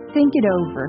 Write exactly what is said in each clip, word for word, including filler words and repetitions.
Think it over.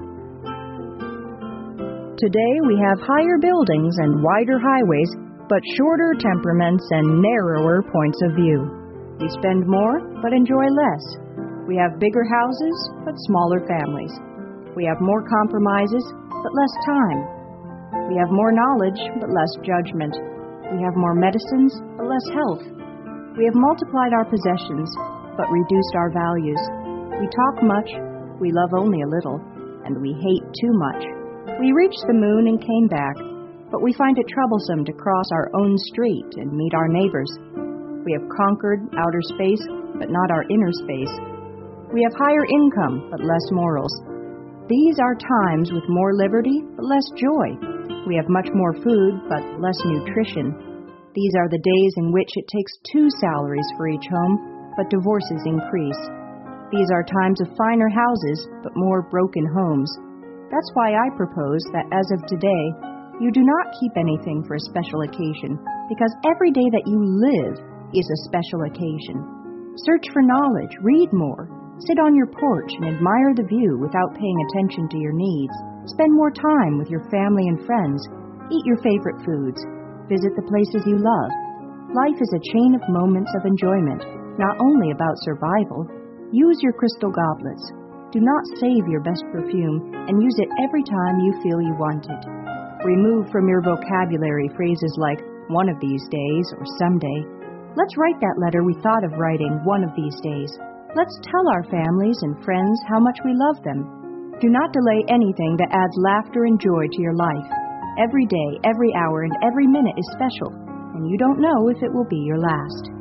Today we have higher buildings and wider highways, but shorter temperaments and narrower points of view. We spend more, but enjoy less. We have bigger houses, but smaller families. We have more compromises, but less time. We have more knowledge, but less judgment. We have more medicines, but less health. We have multiplied our possessions, but reduced our values. We talk much, we love only a little, and we hate too much. We reached the moon and came back, but we find it troublesome to cross our own street and meet our neighbors. We have conquered outer space, but not our inner space. We have higher income, but less morals. These are times with more liberty, but less joy. We have much more food, but less nutrition. These are the days in which it takes two salaries for each home, but divorces increase. These are times of finer houses, but more broken homes. That's why I propose that as of today, you do not keep anything for a special occasion, because every day that you live is a special occasion. Search for knowledge, read more, sit on your porch and admire the view without paying attention to your needs. Spend more time with your family and friends. Eat your favorite foods. Visit the places you love. Life is a chain of moments of enjoyment, not only about survival. Use your crystal goblets. Do not save your best perfume and use it every time you feel you want it. Remove from your vocabulary phrases like one of these days or someday. Let's write that letter we thought of writing one of these days. Let's tell our families and friends how much we love them. Do not delay anything that adds laughter and joy to your life. Every day, every hour, and every minute is special, and you don't know if it will be your last.